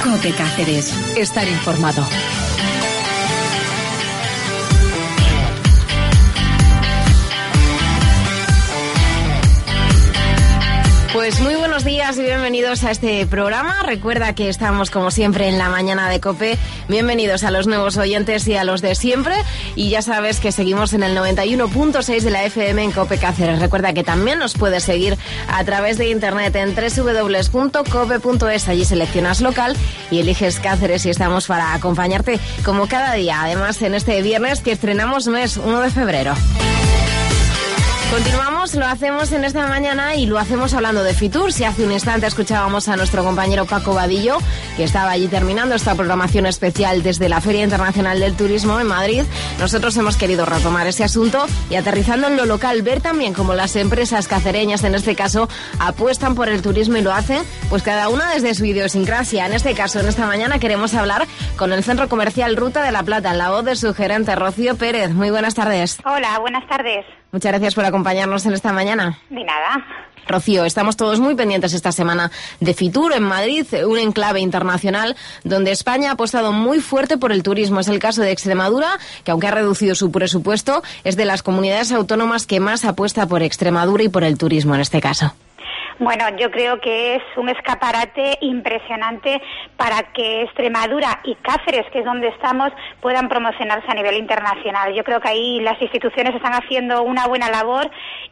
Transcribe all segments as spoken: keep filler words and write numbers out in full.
COPE Cáceres. Estar informado. Pues muy buenos días y bienvenidos a este programa. Recuerda que estamos como siempre en la mañana de COPE. Bienvenidos a los nuevos oyentes y a los de siempre. Y ya sabes que seguimos en el noventa y uno punto seis de la F M en COPE Cáceres. Recuerda que también nos puedes seguir a través de internet en doble u doble u doble u punto cope punto es. Allí seleccionas local y eliges Cáceres y estamos para acompañarte como cada día. Además, en este viernes que estrenamos mes uno de febrero. Continuamos, lo hacemos en esta mañana y lo hacemos hablando de Fitur. Si hace un instante escuchábamos a nuestro compañero Paco Vadillo, que estaba allí terminando esta programación especial desde la Feria Internacional del Turismo en Madrid, nosotros hemos querido retomar ese asunto y aterrizando en lo local, ver también cómo las empresas cacereñas, en este caso, apuestan por el turismo y lo hacen, pues cada una desde su idiosincrasia. En este caso, en esta mañana queremos hablar con el Centro Comercial Ruta de la Plata, en la voz de su gerente, Rocío Pérez. Muy buenas tardes. Hola, buenas tardes. Muchas gracias por acompañarnos en esta mañana. De nada. Rocío, estamos todos muy pendientes esta semana de Fitur en Madrid, un enclave internacional donde España ha apostado muy fuerte por el turismo. Es el caso de Extremadura, que aunque ha reducido su presupuesto, es de las comunidades autónomas que más apuesta por Extremadura y por el turismo en este caso. Bueno, yo creo que es un escaparate impresionante para que Extremadura y Cáceres, que es donde estamos, puedan promocionarse a nivel internacional. Yo creo que ahí las instituciones están haciendo una buena labor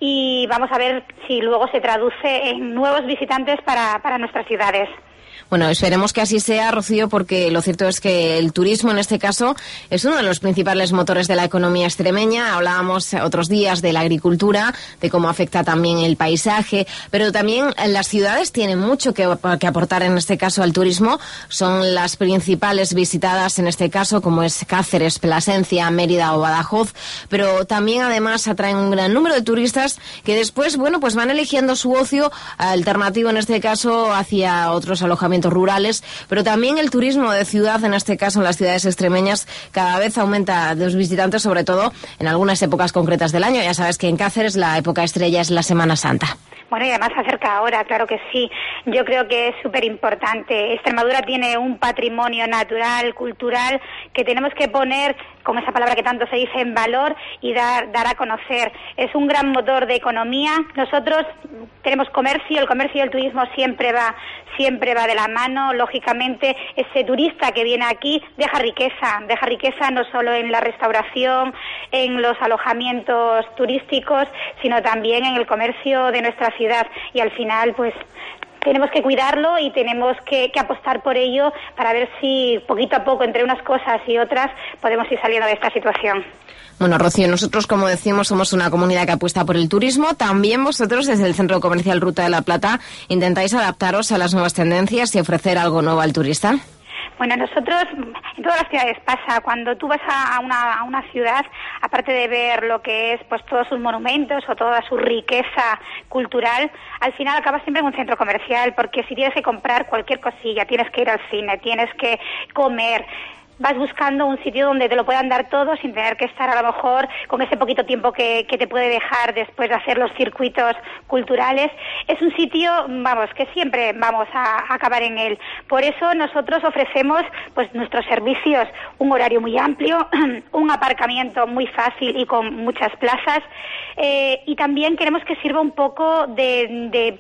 y vamos a ver si luego se traduce en nuevos visitantes para, para nuestras ciudades. Bueno, esperemos que así sea, Rocío, porque lo cierto es que el turismo, en este caso, es uno de los principales motores de la economía extremeña. Hablábamos otros días de la agricultura, de cómo afecta también el paisaje, pero también las ciudades tienen mucho que, que aportar, en este caso, al turismo. Son las principales visitadas, en este caso, como es Cáceres, Plasencia, Mérida o Badajoz, pero también, además, atraen un gran número de turistas que después, bueno, pues van eligiendo su ocio alternativo, en este caso, hacia otros alojamientos rurales, pero también el turismo de ciudad, en este caso en las ciudades extremeñas, cada vez aumenta de los visitantes, sobre todo en algunas épocas concretas del año. Ya sabes que en Cáceres la época estrella es la Semana Santa. Bueno, y además se acerca ahora, claro que sí. Yo creo que es súper importante. Extremadura tiene un patrimonio natural, cultural, que tenemos que poner, con esa palabra que tanto se dice, en valor y dar, dar a conocer. Es un gran motor de economía. Nosotros tenemos comercio, el comercio y el turismo siempre va, siempre va de la mano. Lógicamente, ese turista que viene aquí deja riqueza, deja riqueza no solo en la restauración, en los alojamientos turísticos, sino también en el comercio de nuestra ciudad. Y al final, pues, tenemos que cuidarlo y tenemos que, que apostar por ello para ver si poquito a poco, entre unas cosas y otras, podemos ir saliendo de esta situación. Bueno, Rocío, nosotros, como decimos, somos una comunidad que apuesta por el turismo. También vosotros, desde el Centro Comercial Ruta de la Plata, intentáis adaptaros a las nuevas tendencias y ofrecer algo nuevo al turista. Bueno, nosotros, en todas las ciudades pasa, cuando tú vas a una, a una ciudad, aparte de ver lo que es pues todos sus monumentos o toda su riqueza cultural, al final acabas siempre en un centro comercial, porque si tienes que comprar cualquier cosilla, tienes que ir al cine, tienes que comer, vas buscando un sitio donde te lo puedan dar todo sin tener que estar a lo mejor con ese poquito tiempo que, que te puede dejar después de hacer los circuitos culturales. Es un sitio, vamos, que siempre vamos a, a acabar en él. Por eso nosotros ofrecemos pues nuestros servicios, un horario muy amplio, un aparcamiento muy fácil y con muchas plazas, eh, y también queremos que sirva un poco de, de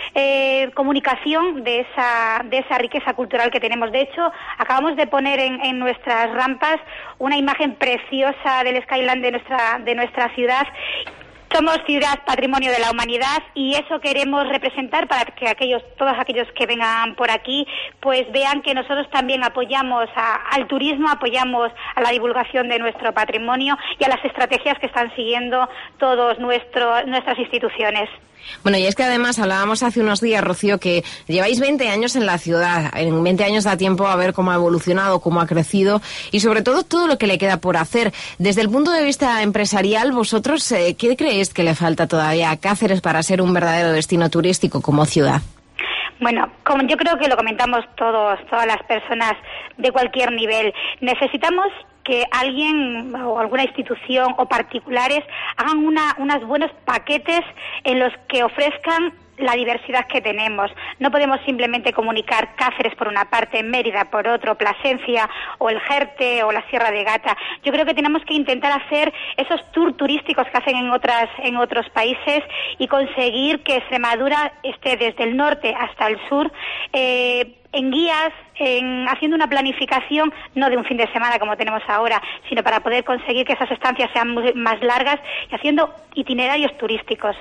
eh, comunicación de esa, de esa riqueza cultural que tenemos. De hecho, acabamos de poner en, en nuestras rampas una imagen preciosa del skyline de nuestra de nuestra ciudad. Somos ciudad patrimonio de la humanidad y eso queremos representar para que aquellos todos aquellos que vengan por aquí pues vean que nosotros también apoyamos a, al turismo, apoyamos a la divulgación de nuestro patrimonio y a las estrategias que están siguiendo todos nuestro, nuestras instituciones. Bueno, y es que además hablábamos hace unos días, Rocío, que lleváis veinte años en la ciudad. En veinte años da tiempo a ver cómo ha evolucionado, cómo ha crecido y sobre todo todo lo que le queda por hacer. Desde el punto de vista empresarial, vosotros, eh, ¿qué creéis que le falta todavía a Cáceres para ser un verdadero destino turístico como ciudad? Bueno, como yo creo que lo comentamos todos, todas las personas de cualquier nivel, necesitamos que alguien o alguna institución o particulares hagan una, unos buenos paquetes en los que ofrezcan la diversidad que tenemos. No podemos simplemente comunicar Cáceres por una parte, Mérida por otro, Plasencia o el Jerte o la Sierra de Gata. Yo creo que tenemos que intentar hacer esos tours turísticos que hacen en otras en otros países y conseguir que Extremadura esté desde el norte hasta el sur eh, en guías, en haciendo una planificación no de un fin de semana como tenemos ahora, sino para poder conseguir que esas estancias sean muy, más largas y haciendo itinerarios turísticos.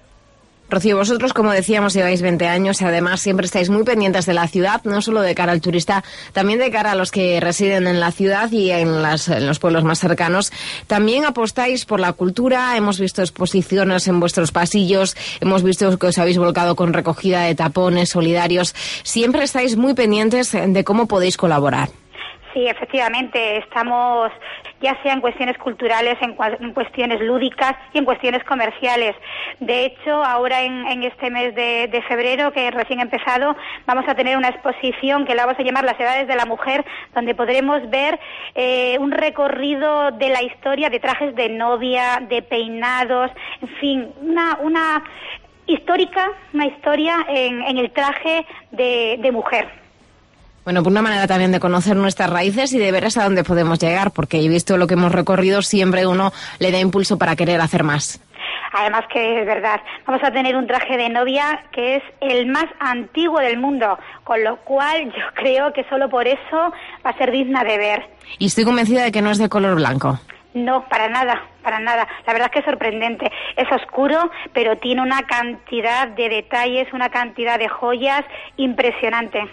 Rocío, vosotros, como decíamos, lleváis veinte años y además siempre estáis muy pendientes de la ciudad, no solo de cara al turista, también de cara a los que residen en la ciudad y en, las, en los pueblos más cercanos. También apostáis por la cultura, hemos visto exposiciones en vuestros pasillos, hemos visto que os habéis volcado con recogida de tapones solidarios. Siempre estáis muy pendientes de cómo podéis colaborar. Sí, efectivamente, estamos ya sea en cuestiones culturales, en, en cuestiones lúdicas y en cuestiones comerciales. De hecho, ahora en, en este mes de, de febrero, que recién ha empezado, vamos a tener una exposición que la vamos a llamar Las Edades de la Mujer, donde podremos ver eh, un recorrido de la historia de trajes de novia, de peinados, en fin, una, una histórica, una historia en, en el traje de, de mujer. Bueno, por una manera también de conocer nuestras raíces y de ver hasta dónde podemos llegar, porque he visto lo que hemos recorrido, siempre uno le da impulso para querer hacer más. Además que es verdad, vamos a tener un traje de novia que es el más antiguo del mundo, con lo cual yo creo que solo por eso va a ser digna de ver. Y estoy convencida de que no es de color blanco. No, para nada, para nada. La verdad es que es sorprendente. Es oscuro, pero tiene una cantidad de detalles, una cantidad de joyas impresionante.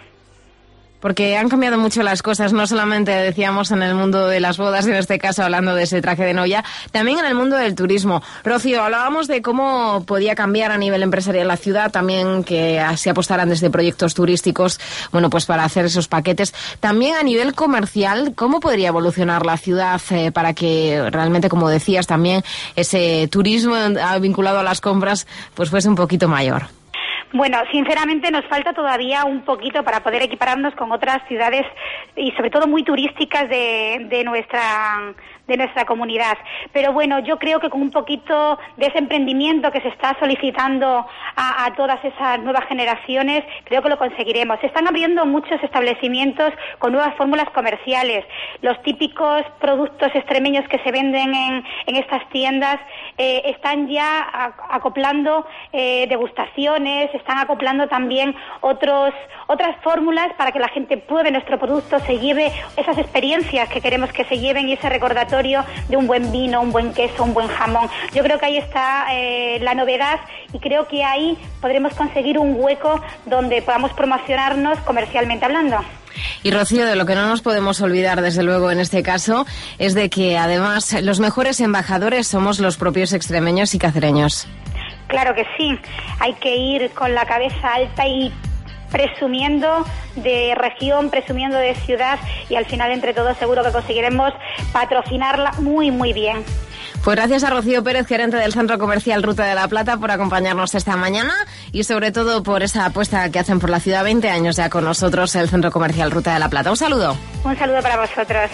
Porque han cambiado mucho las cosas, no solamente decíamos en el mundo de las bodas, en este caso hablando de ese traje de novia, también en el mundo del turismo. Rocío, hablábamos de cómo podía cambiar a nivel empresarial la ciudad, también que se apostaran desde proyectos turísticos, bueno, pues para hacer esos paquetes. También a nivel comercial, ¿cómo podría evolucionar la ciudad eh, para que realmente, como decías, también ese turismo vinculado a las compras pues fuese un poquito mayor? Bueno, sinceramente nos falta todavía un poquito para poder equipararnos con otras ciudades y sobre todo muy turísticas de, de nuestra de nuestra comunidad. Pero bueno, yo creo que con un poquito de ese emprendimiento que se está solicitando a, a todas esas nuevas generaciones, creo que lo conseguiremos. Se están abriendo muchos establecimientos con nuevas fórmulas comerciales. Los típicos productos extremeños que se venden en, en estas tiendas eh, están ya a, acoplando eh, degustaciones, están acoplando también otros otras fórmulas para que la gente pruebe nuestro producto, se lleve esas experiencias que queremos que se lleven y ese recordatorio de un buen vino, un buen queso, un buen jamón. Yo creo que ahí está eh, la novedad y creo que ahí podremos conseguir un hueco donde podamos promocionarnos comercialmente hablando. Y Rocío, de lo que no nos podemos olvidar, desde luego, en este caso, es de que además los mejores embajadores somos los propios extremeños y cacereños. Claro que sí, hay que ir con la cabeza alta y presumiendo de región, presumiendo de ciudad y al final entre todos seguro que conseguiremos patrocinarla muy muy bien. Pues gracias a Rocío Pérez, gerente del Centro Comercial Ruta de la Plata, por acompañarnos esta mañana y sobre todo por esa apuesta que hacen por la ciudad. veinte años ya con nosotros el Centro Comercial Ruta de la Plata. Un saludo. Un saludo para vosotros.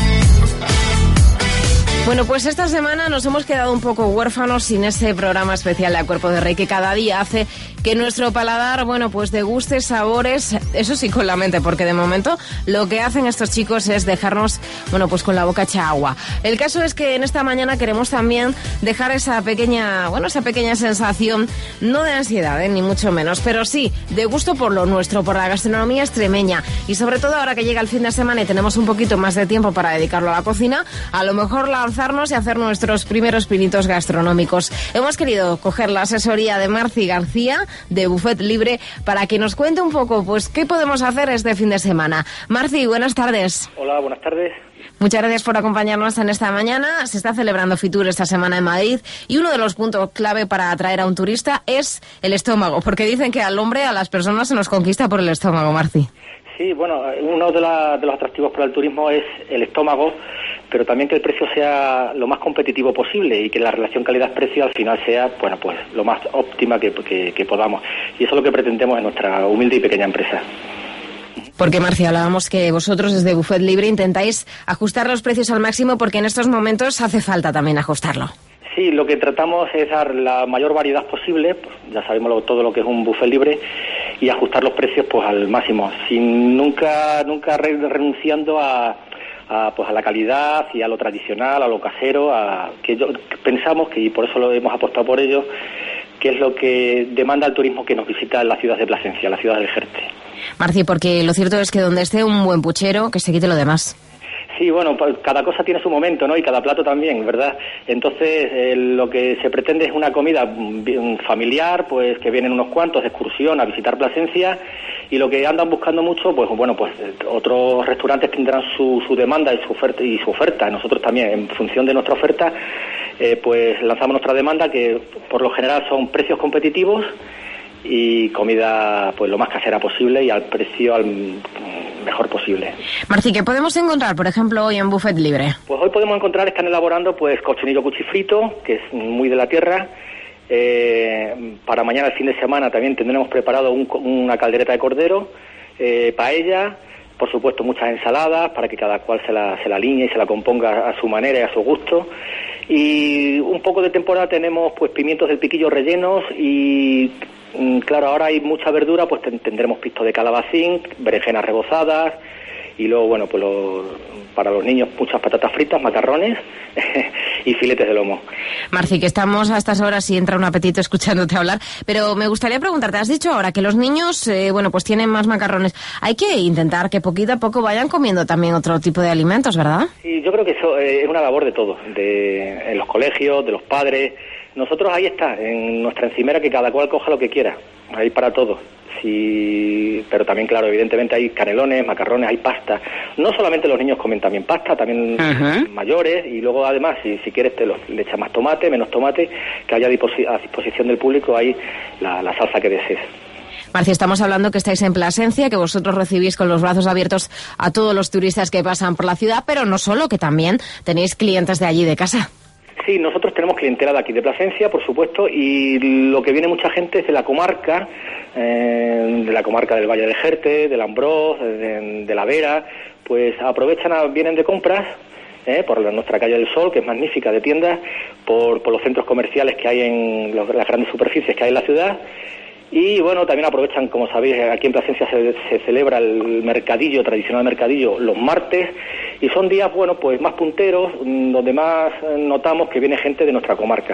Bueno, pues esta semana nos hemos quedado un poco huérfanos sin ese programa especial de A Cuerpo de Rey que cada día hace que nuestro paladar, bueno, pues deguste sabores, eso sí con la mente, porque de momento lo que hacen estos chicos es dejarnos, bueno, pues con la boca hecha agua. El caso es que en esta mañana queremos también dejar esa pequeña, bueno, esa pequeña sensación, no de ansiedad, ¿eh? Ni mucho menos, pero sí de gusto por lo nuestro, por la gastronomía extremeña y sobre todo ahora que llega el fin de semana y tenemos un poquito más de tiempo para dedicarlo a la cocina, a lo mejor lanzarnos y hacer nuestros primeros pinitos gastronómicos. Hemos querido coger la asesoría de Marci García de Buffet Libre para que nos cuente un poco pues qué podemos hacer este fin de semana. Marci, buenas tardes. Hola, buenas tardes. Muchas gracias por acompañarnos en esta mañana. Se está celebrando Fitur esta semana en Madrid y uno de los puntos clave para atraer a un turista es el estómago, porque dicen que al hombre, a las personas se nos conquista por el estómago, Marci. Sí, bueno, uno de, la, de los atractivos para el turismo es el estómago, pero también que el precio sea lo más competitivo posible y que la relación calidad-precio al final sea, bueno, pues lo más óptima que, que, que podamos. Y eso es lo que pretendemos en nuestra humilde y pequeña empresa. Porque, Marcia, hablábamos que vosotros desde Buffet Libre intentáis ajustar los precios al máximo porque en estos momentos hace falta también ajustarlo. Sí, lo que tratamos es dar la mayor variedad posible, pues ya sabemos lo, todo lo que es un buffet libre, y ajustar los precios pues al máximo, sin nunca nunca re, renunciando a, a pues a la calidad y a lo tradicional, a lo casero, a que yo, pensamos que, y por eso lo hemos apostado por ello, que es lo que demanda el turismo que nos visita en la ciudad de Plasencia, la ciudad del Jerte. Marci, porque lo cierto es que donde esté un buen puchero, que se quite lo demás. Sí, bueno, cada cosa tiene su momento, ¿no? Y cada plato también, ¿verdad? Entonces, eh, lo que se pretende es una comida familiar, pues que vienen unos cuantos de excursión a visitar Plasencia, y lo que andan buscando mucho, pues bueno, pues otros restaurantes tendrán su, su demanda y su oferta, y su oferta. Nosotros también, en función de nuestra oferta, eh, pues lanzamos nuestra demanda, que por lo general son precios competitivos y comida pues lo más casera posible y al precio al mejor posible. Marci, ¿qué podemos encontrar, por ejemplo, hoy en Buffet Libre? Pues hoy podemos encontrar, están elaborando pues cochinillo cuchifrito, que es muy de la tierra. Eh, para mañana, el fin de semana, también tendremos preparado un, una caldereta de cordero, eh, paella, por supuesto muchas ensaladas para que cada cual se la, se la alinee y se la componga a su manera y a su gusto. Y un poco de temporada tenemos pues pimientos del piquillo rellenos y claro, ahora hay mucha verdura, pues tendremos pisto de calabacín, berenjenas rebozadas y luego, bueno, pues lo, para los niños muchas patatas fritas, macarrones y filetes de lomo. Marci, que estamos a estas horas y entra un apetito escuchándote hablar, pero me gustaría preguntarte, has dicho ahora que los niños, eh, bueno, pues tienen más macarrones. Hay que intentar que poquito a poco vayan comiendo también otro tipo de alimentos, ¿verdad? Sí, yo creo que eso eh, es una labor de todos, de, en los colegios, de los padres. Nosotros ahí está, en nuestra encimera, que cada cual coja lo que quiera, hay para todo. Sí, pero también, claro, evidentemente hay canelones, macarrones, hay pasta. No solamente los niños comen también pasta, también uh-huh. mayores, y luego además, si, si quieres, te los, le echas más tomate, menos tomate, que haya a disposición del público ahí la, la salsa que desees. Marci, estamos hablando que estáis en Plasencia, que vosotros recibís con los brazos abiertos a todos los turistas que pasan por la ciudad, pero no solo, que también tenéis clientes de allí de casa. Sí, nosotros tenemos clientela de aquí de Plasencia, por supuesto, y lo que viene mucha gente es de la comarca, eh, de la comarca del Valle del Jerte, del Ambrós, de, de la Vera, pues aprovechan, a, vienen de compras, eh, por la, nuestra calle del Sol, que es magnífica de tiendas, por, por los centros comerciales que hay en los, las grandes superficies que hay en la ciudad. Y bueno, también aprovechan, como sabéis, aquí en Plasencia se, se celebra el mercadillo, tradicional mercadillo, los martes, y son días, bueno, pues más punteros, donde más notamos que viene gente de nuestra comarca.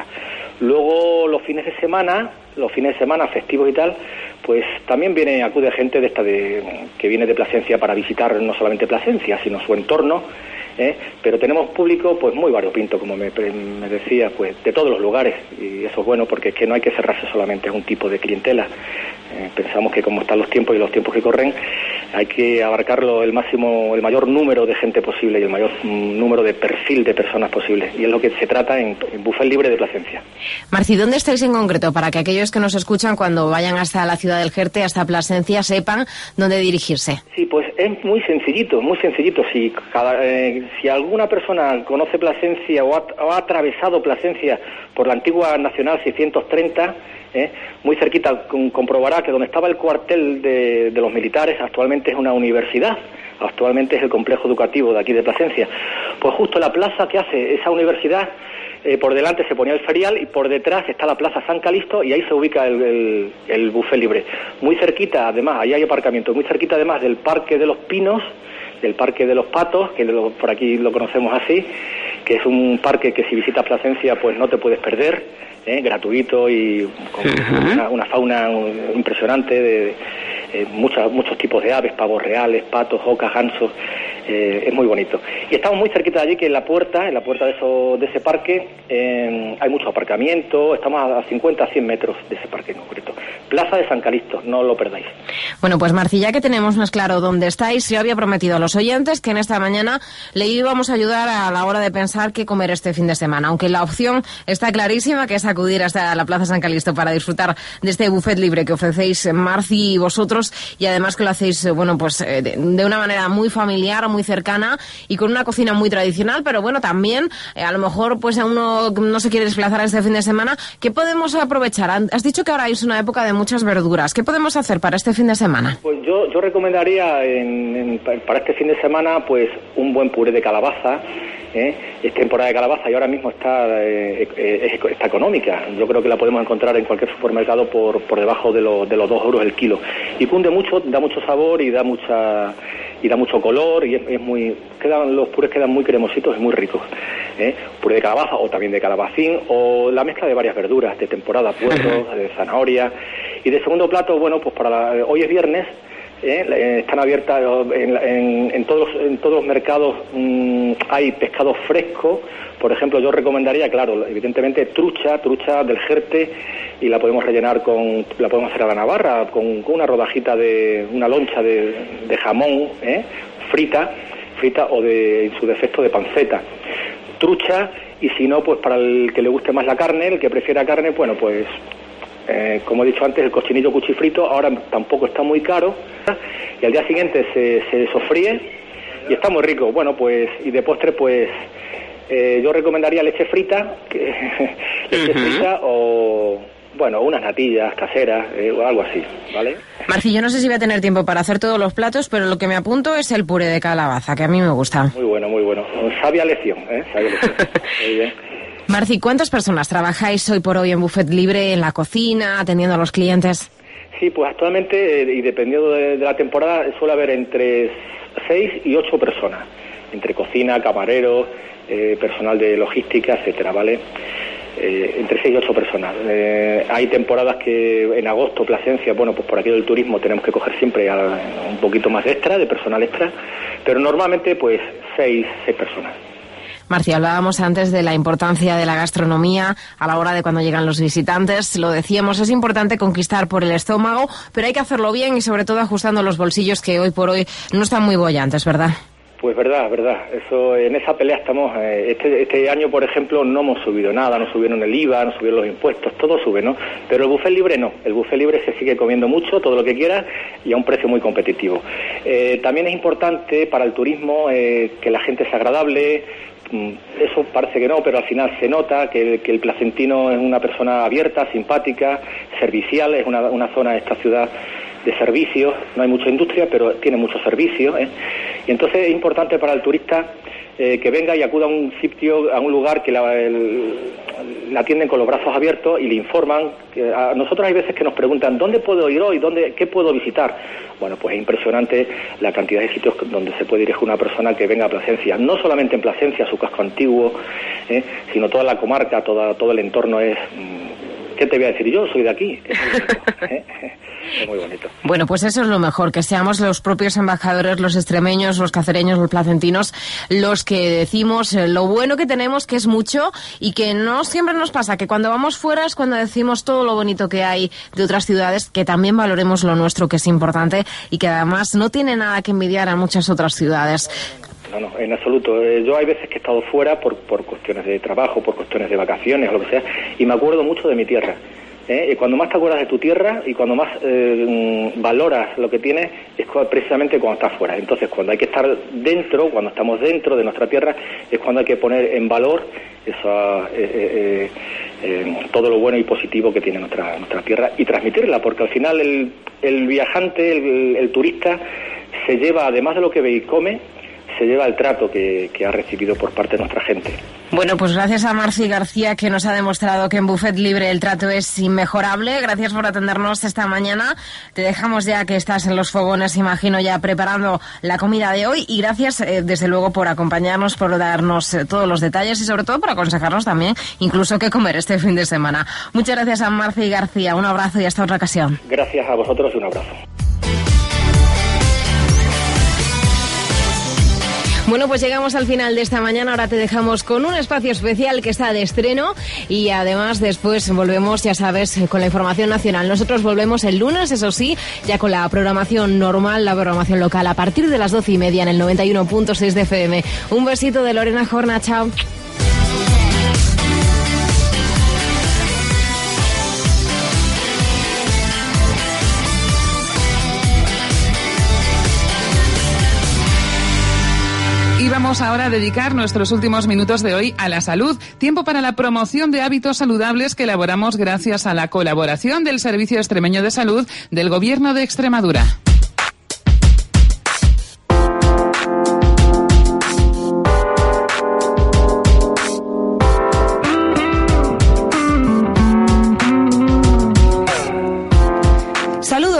Luego, los fines de semana, los fines de semana festivos y tal, pues también viene, acude gente de esta de que viene de Plasencia para visitar no solamente Plasencia, sino su entorno. ¿Eh? Pero tenemos público pues muy variopinto, como me, me decía, pues de todos los lugares, y eso es bueno porque es que no hay que cerrarse solamente a un tipo de clientela. Eh, pensamos que como están los tiempos y los tiempos que corren, hay que abarcarlo el máximo, el mayor número de gente posible y el mayor mm, número de perfil de personas posible, y es lo que se trata en, en Buffet Libre de Plasencia. Marci, ¿dónde estáis en concreto? Para que aquellos que nos escuchan cuando vayan hasta la ciudad del Jerte, hasta Plasencia, sepan dónde dirigirse. Sí, pues es muy sencillito, muy sencillito. Si cada eh, si alguna persona conoce Plasencia o ha, o ha atravesado Plasencia por la antigua Nacional seiscientos treinta, eh, muy cerquita, com, comprobará que donde estaba el cuartel de, de los militares actualmente es una universidad, actualmente es el complejo educativo de aquí de Plasencia. Pues justo la plaza que hace esa universidad, eh, por delante se ponía el ferial y por detrás está la Plaza San Calisto, y ahí se ubica el, el, el Buffet Libre. Muy cerquita, además, ahí hay aparcamiento, muy cerquita además del Parque de los Pinos, del Parque de los Patos, que lo, por aquí lo conocemos así, que es un parque que si visitas Plasencia pues no te puedes perder, ¿eh? Gratuito y con uh-huh. una, una fauna impresionante de, eh, muchos, muchos tipos de aves, pavos reales, patos, ocas, gansos, eh, es muy bonito. Y estamos muy cerquita de allí, que en la puerta, en la puerta de, eso, de ese parque, eh, hay mucho aparcamiento, estamos a cincuenta a cien metros de ese parque en concreto. Plaza de San Calisto, no lo perdáis. Bueno, pues Marci, ya que tenemos más claro dónde estáis, yo había prometido a los oyentes que en esta mañana le íbamos a ayudar a la hora de pensar qué comer este fin de semana, aunque la opción está clarísima, que es acudir hasta la Plaza San Calisto para disfrutar de este buffet libre que ofrecéis Marci y vosotros, y además que lo hacéis, bueno, pues de, de una manera muy familiar, muy cercana y con una cocina muy tradicional, pero bueno, también eh, a lo mejor pues a uno no se quiere desplazar este fin de semana. ¿Qué podemos aprovechar? Has dicho que ahora es una época de muchas verduras. ¿Qué podemos hacer para este fin de semana? Pues yo, yo recomendaría en, en, para este fin de semana pues un buen puré de calabaza, ¿eh? Es temporada de calabaza y ahora mismo está, eh, eh, está económica. Yo creo que la podemos encontrar en cualquier supermercado por, por debajo de, lo, de los dos euros el kilo. Y cunde mucho, da mucho sabor y da mucha y da mucho color y es, es muy quedan los purés quedan muy cremositos y muy ricos. ¿eh? Puré de calabaza o también de calabacín o la mezcla de varias verduras de temporada, puerros, de zanahoria. Y de segundo plato, bueno, pues para la, hoy es viernes. ¿Eh? Están abiertas en, en, en, todos, en todos los mercados. Mmm, hay pescado fresco. Por ejemplo, yo recomendaría, claro, evidentemente trucha, trucha del Jerte, y la podemos rellenar con, la podemos hacer a la navarra, con, con una rodajita de, una loncha de, de jamón, ¿eh? frita, frita o de, en su defecto de panceta. Trucha, y si no, pues para el que le guste más la carne, el que prefiera carne, bueno, pues Eh, como he dicho antes, el cochinillo cuchifrito ahora tampoco está muy caro y al día siguiente se, se sofríe y está muy rico. Bueno, pues y de postre pues eh, yo recomendaría leche frita, que, leche uh-huh. frita o bueno, unas natillas caseras eh, o algo así, ¿vale? Marci, yo no sé si voy a tener tiempo para hacer todos los platos, pero lo que me apunto es el puré de calabaza, que a mí me gusta. Muy bueno, muy bueno. Sabia lección, ¿eh? Sabia lección. Muy bien. Marci, ¿cuántas personas trabajáis hoy por hoy en Buffet Libre, en la cocina, atendiendo a los clientes? Sí, pues actualmente, y dependiendo de, de la temporada, suele haber entre seis y ocho personas, entre cocina, camareros, eh, personal de logística, etcétera, ¿vale? Eh, entre seis y ocho personas. Eh, hay temporadas que en agosto, Plasencia, bueno, pues por aquello del turismo tenemos que coger siempre a, un poquito más extra, de personal extra, pero normalmente pues seis, seis personas. Marcia, hablábamos antes de la importancia de la gastronomía a la hora de cuando llegan los visitantes. Lo decíamos, es importante conquistar por el estómago, pero hay que hacerlo bien y sobre todo ajustando los bolsillos que hoy por hoy no están muy bollantes, ¿verdad? Pues verdad, verdad. Eso, en esa pelea estamos. Eh, este, este año, por ejemplo, no hemos subido nada, no subieron el I V A, no subieron los impuestos, todo sube, ¿no? Pero el buffet libre no. El buffet libre se sigue comiendo mucho, todo lo que quiera y a un precio muy competitivo. Eh, también es importante para el turismo eh, que la gente sea agradable. Eso parece que no, pero al final se nota que el, que el placentino es una persona abierta, simpática, servicial, es una, una zona de esta ciudad de servicios, no hay mucha industria, pero tiene muchos servicios, ¿eh? Y entonces es importante para el turista eh, que venga y acuda a un sitio, a un lugar que la, el, la atienden con los brazos abiertos y le informan. Que a nosotros hay veces que nos preguntan, ¿dónde puedo ir hoy? ¿Dónde, qué puedo visitar? Bueno, pues es impresionante la cantidad de sitios donde se puede dirigir una persona que venga a Plasencia. No solamente en Plasencia, su casco antiguo, ¿eh? sino toda la comarca, toda, todo el entorno es... ¿Qué te voy a decir? Yo soy de aquí. Es muy bonito, ¿eh? Es muy bonito. Bueno, pues eso es lo mejor, que seamos los propios embajadores, los extremeños, los cacereños, los placentinos, los que decimos lo bueno que tenemos, que es mucho, y que no siempre nos pasa, que cuando vamos fuera es cuando decimos todo lo bonito que hay de otras ciudades, que también valoremos lo nuestro, que es importante, y que además no tiene nada que envidiar a muchas otras ciudades. No, no, en absoluto. Eh, yo hay veces que he estado fuera por, por cuestiones de trabajo, por cuestiones de vacaciones o lo que sea, y me acuerdo mucho de mi tierra. ¿eh? Y cuando más te acuerdas de tu tierra y cuando más eh, valoras lo que tienes es precisamente cuando estás fuera. Entonces, cuando hay que estar dentro, cuando estamos dentro de nuestra tierra, es cuando hay que poner en valor eso, eh, eh, eh, todo lo bueno y positivo que tiene nuestra, nuestra tierra y transmitirla, porque al final el, el viajante, el, el turista, se lleva, además de lo que ve y come, se lleva el trato que, que ha recibido por parte de nuestra gente. Bueno, pues gracias a Marci García, que nos ha demostrado que en Buffet Libre el trato es inmejorable. Gracias por atendernos esta mañana. Te dejamos ya que estás en los fogones, imagino, ya preparando la comida de hoy. Y gracias, eh, desde luego, por acompañarnos, por darnos eh, todos los detalles y, sobre todo, por aconsejarnos también incluso qué comer este fin de semana. Muchas gracias a Marci García. Un abrazo y hasta otra ocasión. Gracias a vosotros y un abrazo. Bueno, pues llegamos al final de esta mañana. Ahora te dejamos con un espacio especial que está de estreno y además después volvemos, ya sabes, con la información nacional. Nosotros volvemos el lunes, eso sí, ya con la programación normal, la programación local, a partir de las doce y media en el noventa y uno punto seis de F M. Un besito de Lorena Jorna, chao. Y vamos ahora a dedicar nuestros últimos minutos de hoy a la salud. Tiempo para la promoción de hábitos saludables que elaboramos gracias a la colaboración del Servicio Extremeño de Salud del Gobierno de Extremadura.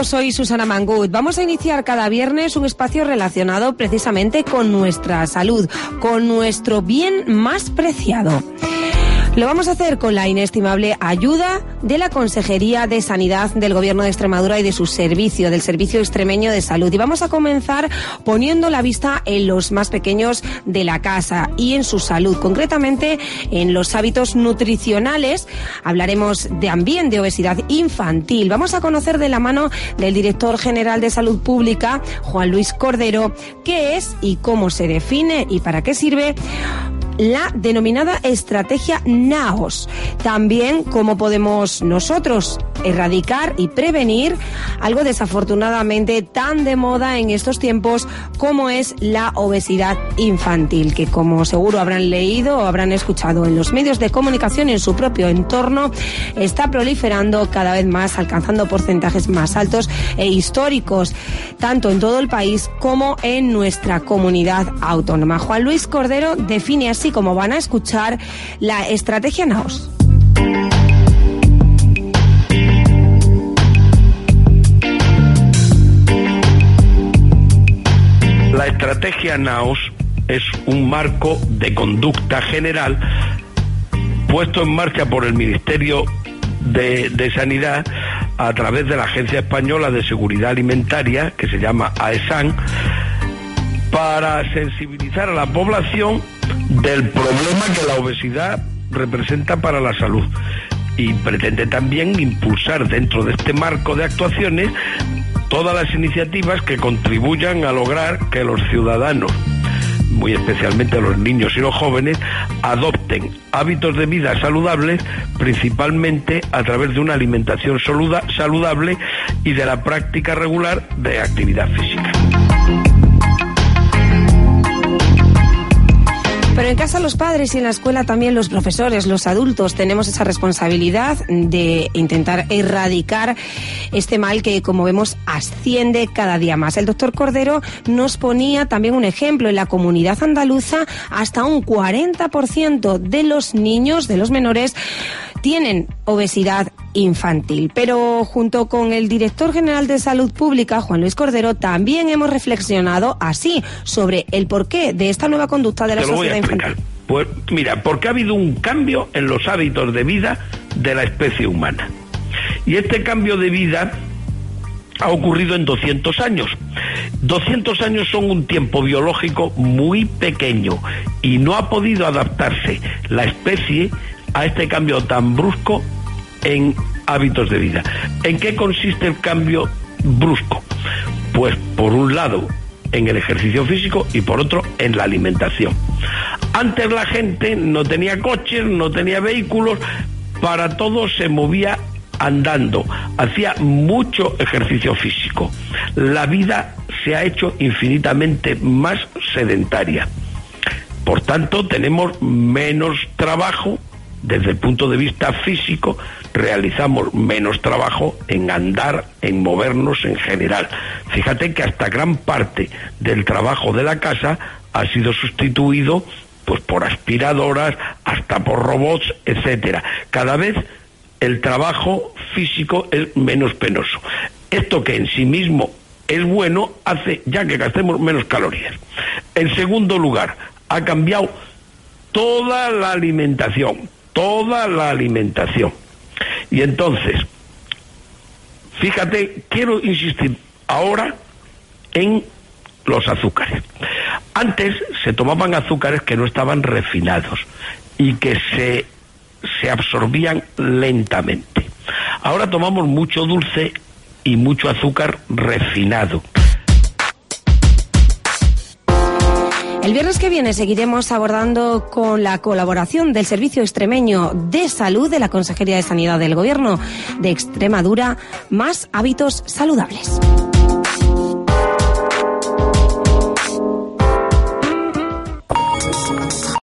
soy Susana Mangut. Vamos a iniciar cada viernes un espacio relacionado precisamente con nuestra salud, con nuestro bien más preciado. Lo vamos a hacer con la inestimable ayuda de la Consejería de Sanidad del Gobierno de Extremadura y de su servicio, del Servicio Extremeño de Salud. Y vamos a comenzar poniendo la vista en los más pequeños de la casa y en su salud, concretamente en los hábitos nutricionales. Hablaremos también de obesidad infantil. Vamos a conocer de la mano del Director General de Salud Pública, Juan Luis Cordero, qué es y cómo se define y para qué sirve la denominada estrategia NAOS. También cómo podemos nosotros erradicar y prevenir algo desafortunadamente tan de moda en estos tiempos como es la obesidad infantil, que como seguro habrán leído o habrán escuchado en los medios de comunicación y en su propio entorno, está proliferando cada vez más, alcanzando porcentajes más altos e históricos, tanto en todo el país como en nuestra comunidad autónoma. Juan Luis Cordero define así, como van a escuchar, la estrategia NAOS. La estrategia NAOS es un marco de conducta general puesto en marcha por el Ministerio de, de Sanidad a través de la Agencia Española de Seguridad Alimentaria, que se llama AESAN, para sensibilizar a la población del problema que la obesidad representa para la salud, y pretende también impulsar dentro de este marco de actuaciones todas las iniciativas que contribuyan a lograr que los ciudadanos, muy especialmente los niños y los jóvenes, adopten hábitos de vida saludables, principalmente a través de una alimentación saludable y de la práctica regular de actividad física. Pero en casa los padres y en la escuela también los profesores, los adultos, tenemos esa responsabilidad de intentar erradicar este mal que, como vemos, asciende cada día más. El doctor Cordero nos ponía también un ejemplo. En la comunidad andaluza, hasta un cuarenta por ciento de los niños, de los menores, tienen obesidad infantil. Pero junto con el director general de Salud Pública, Juan Luis Cordero, también hemos reflexionado así sobre el porqué de esta nueva conducta de la sociedad infantil. Pues mira, porque ha habido un cambio en los hábitos de vida de la especie humana. Y este cambio de vida ha ocurrido en doscientos años. doscientos años son un tiempo biológico muy pequeño y no ha podido adaptarse la especie a este cambio tan brusco en hábitos de vida. ¿En qué consiste el cambio brusco? Pues por un lado en el ejercicio físico y por otro en la alimentación. Antes la gente no tenía coches, no tenía vehículos, para todo se movía andando, hacía mucho ejercicio físico. La vida se ha hecho infinitamente más sedentaria. Por tanto, tenemos menos trabajo desde el punto de vista físico, realizamos menos trabajo en andar, en movernos en general. Fíjate que hasta gran parte del trabajo de la casa ha sido sustituido pues por aspiradoras, hasta por robots, etcétera. Cada vez el trabajo físico es menos penoso. Esto, que en sí mismo es bueno, hace ya que gastemos menos calorías. En segundo lugar, ha cambiado toda la alimentación, toda la alimentación. Y entonces, fíjate, quiero insistir ahora en los azúcares. Antes se tomaban azúcares que no estaban refinados y que se, se absorbían lentamente. Ahora tomamos mucho dulce y mucho azúcar refinado. El viernes que viene seguiremos abordando, con la colaboración del Servicio Extremeño de Salud de la Consejería de Sanidad del Gobierno de Extremadura, más hábitos saludables.